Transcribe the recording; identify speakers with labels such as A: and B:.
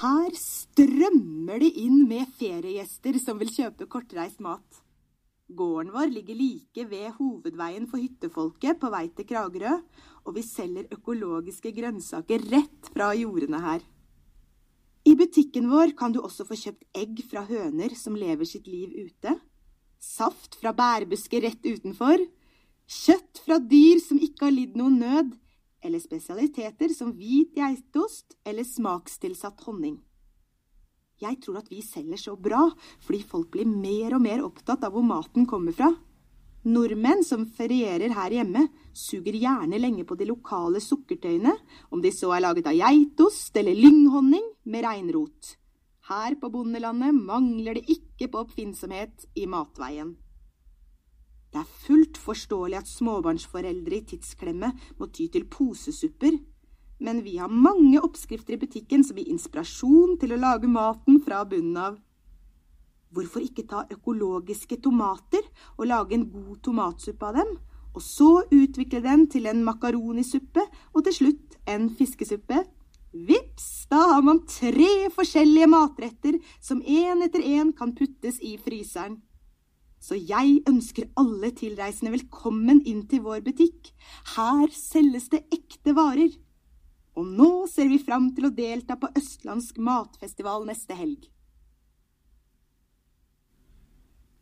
A: Her strømmer det inn med feriegjester som vil kjøpe kortreist mat. Gården vår ligger like ved hovedveien for hyttefolket på vei til Kragerø, og vi selger økologiske grønnsaker rett fra jordene her. I butikken vår kan du også få kjøpt egg fra høner som lever sitt liv ute, saft fra bærbusker rett utenfor, kjøtt fra dyr som ikke har lidd noen nød, eller spesialiteter som hvit geitost eller smakstilsatt honning. Jeg tror at vi selger så bra, fordi folk blir mer og mer opptatt av hvor maten kommer fra. Nordmenn som ferierer her hjemme suger gjerne lenge på de lokale sukkertøyene, om de så er laget av geitost eller lynghonning med reinrot. Her på bondelandet mangler det ikke på oppfinnsomhet i matveien. Det er fullt forståelig at småbarnsforeldre i tidsklemme må ty til posesupper, men vi har mange oppskrifter i butikken som gir inspirasjon til å lage maten fra bunnen av. Hvorfor ikke ta økologiske tomater og lage en god tomatsuppe av dem, og så utvikle den til en makaronisuppe og til slutt en fiskesuppe? Vips, da har man 3 forskjellige matretter som en etter en kan puttes i fryseren. Så jeg ønsker alle tilreisende velkommen inn til vår butikk. Her selges det ekte varer. Og nå ser vi fram til å delta på Østlandsk matfestival neste helg.